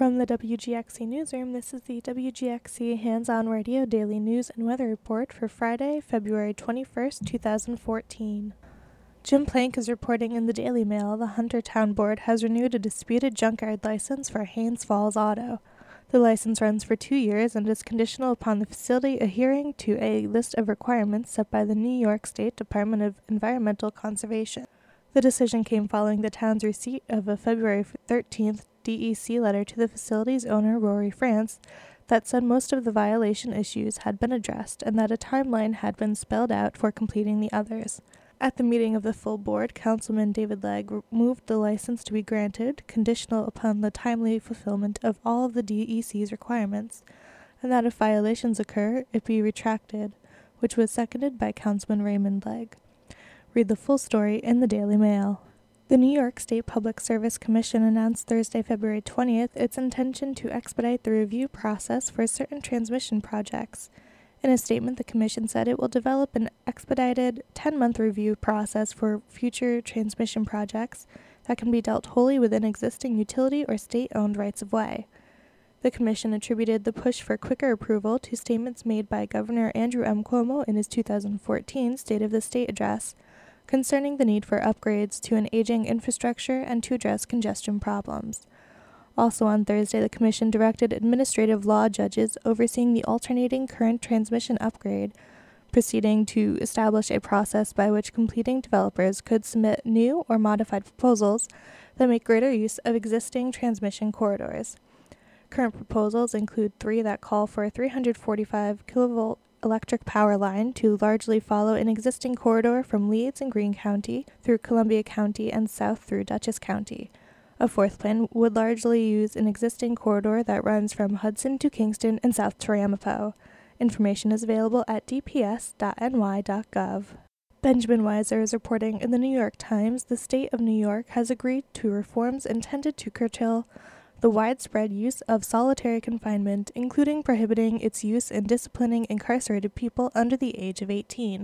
From the WGXC Newsroom, this is the WGXC Hands-On Radio Daily News and Weather Report for Friday, February 21st, 2014. Jim Plank is reporting in the Daily Mail the Hunter Town Board has renewed a disputed junkyard license for Haynes Falls Auto. The license runs for 2 years and is conditional upon the facility adhering to a list of requirements set by the New York State Department of Environmental Conservation. The decision came following the town's receipt of a February 13th DEC letter to the facility's owner, Rory France, that said most of the violation issues had been addressed and that a timeline had been spelled out for completing the others. At the meeting of the full board, Councilman David Legg moved the license to be granted, conditional upon the timely fulfillment of all of the DEC's requirements, and that if violations occur, it be retracted, which was seconded by Councilman Raymond Legg. Read the full story in the Daily Mail. The New York State Public Service Commission announced Thursday, February 20th, its intention to expedite the review process for certain transmission projects. In a statement, the Commission said it will develop an expedited 10-month review process for future transmission projects that can be dealt wholly within existing utility or state-owned rights-of-way. The Commission attributed the push for quicker approval to statements made by Governor Andrew M. Cuomo in his 2014 State of the State address, concerning the need for upgrades to an aging infrastructure and to address congestion problems. Also on Thursday, the Commission directed administrative law judges overseeing the alternating current transmission upgrade proceeding to establish a process by which completing developers could submit new or modified proposals that make greater use of existing transmission corridors. Current proposals include 3 that call for a 345 kilovolt electric power line to largely follow an existing corridor from Leeds and Greene County through Columbia County and south through Dutchess County. A 4th plan would largely use an existing corridor that runs from Hudson to Kingston and south to Ramapo. Information is available at dps.ny.gov. Benjamin Weiser is reporting in the New York Times the state of New York has agreed to reforms intended to curtail the widespread use of solitary confinement, including prohibiting its use in disciplining incarcerated people under the age of 18.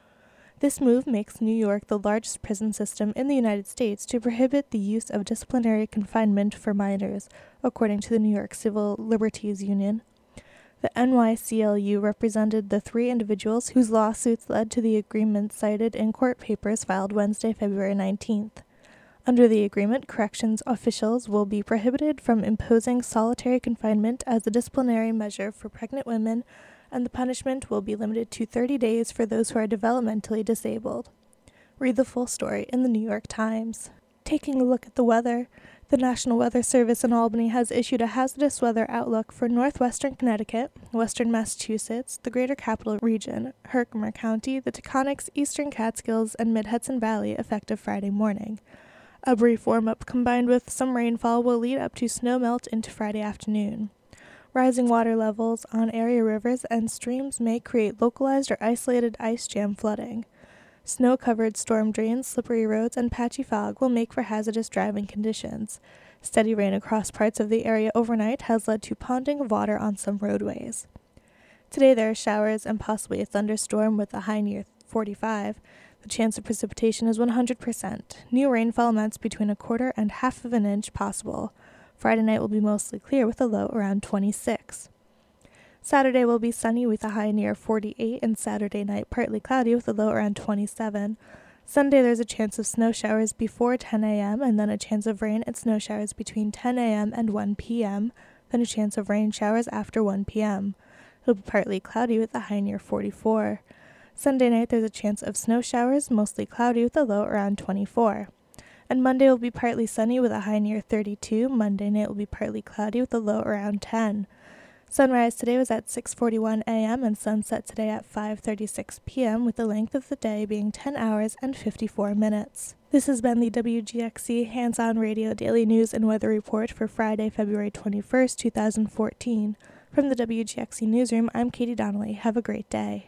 This move makes New York the largest prison system in the United States to prohibit the use of disciplinary confinement for minors, according to the New York Civil Liberties Union. The NYCLU represented the 3 individuals whose lawsuits led to the agreement cited in court papers filed Wednesday, February 19th. Under the agreement, corrections officials will be prohibited from imposing solitary confinement as a disciplinary measure for pregnant women, and the punishment will be limited to 30 days for those who are developmentally disabled. Read the full story in the New York Times. Taking a look at the weather, the National Weather Service in Albany has issued a hazardous weather outlook for northwestern Connecticut, western Massachusetts, the Greater Capital Region, Herkimer County, the Taconics, eastern Catskills, and mid-Hudson Valley effective Friday morning. A brief warm-up combined with some rainfall will lead up to snowmelt into Friday afternoon. Rising water levels on area rivers and streams may create localized or isolated ice jam flooding. Snow-covered storm drains, slippery roads, and patchy fog will make for hazardous driving conditions. Steady rain across parts of the area overnight has led to ponding of water on some roadways. Today there are showers and possibly a thunderstorm with a high near 45. The chance of precipitation is 100%. New rainfall amounts between 1/4 and 1/2 of an inch possible. Friday night will be mostly clear with a low around 26. Saturday will be sunny with a high near 48 and Saturday night partly cloudy with a low around 27. Sunday there's a chance of snow showers before 10 a.m. and then a chance of rain and snow showers between 10 a.m. and 1 p.m., then a chance of rain showers after 1 p.m. It'll be partly cloudy with a high near 44. Sunday night there's a chance of snow showers, mostly cloudy with a low around 24. And Monday will be partly sunny with a high near 32. Monday night will be partly cloudy with a low around 10. Sunrise today was at 6:41 a.m. and sunset today at 5:36 p.m. with the length of the day being 10 hours and 54 minutes. This has been the WGXC Hands-On Radio Daily News and Weather Report for Friday, February 21st, 2014. From the WGXC Newsroom, I'm Katie Donnelly. Have a great day.